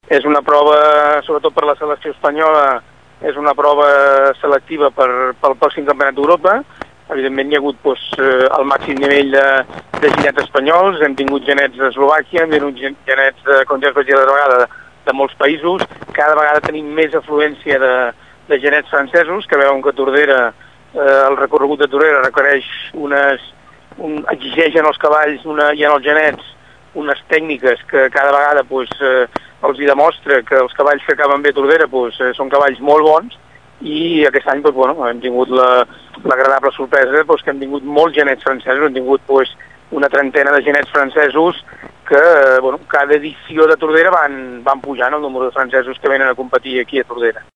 És una prova, sobretot per la selecció espanyola, és una prova selectiva pel pròxim Campionat d'Europa. Evidentment hi ha hagut el màxim nivell de genets espanyols, hem tingut genets d'Eslovàquia, hem tingut genets, com ja us vaig dir la vegada, de molts països. Cada vegada tenim més afluència de genets francesos, que veuen que Tordera, el recorregut de Tordera requereix exigeixen als cavalls i en els genets unes tècniques que cada vegada els hi demostra que els cavalls que acaben bé a Tordera són cavalls molt bons, i aquest any hem tingut l'agradable sorpresa que hem tingut molts genets francesos, hem tingut una trentena de genets francesos que cada edició de Tordera van pujant el número de francesos que venen a competir aquí a Tordera.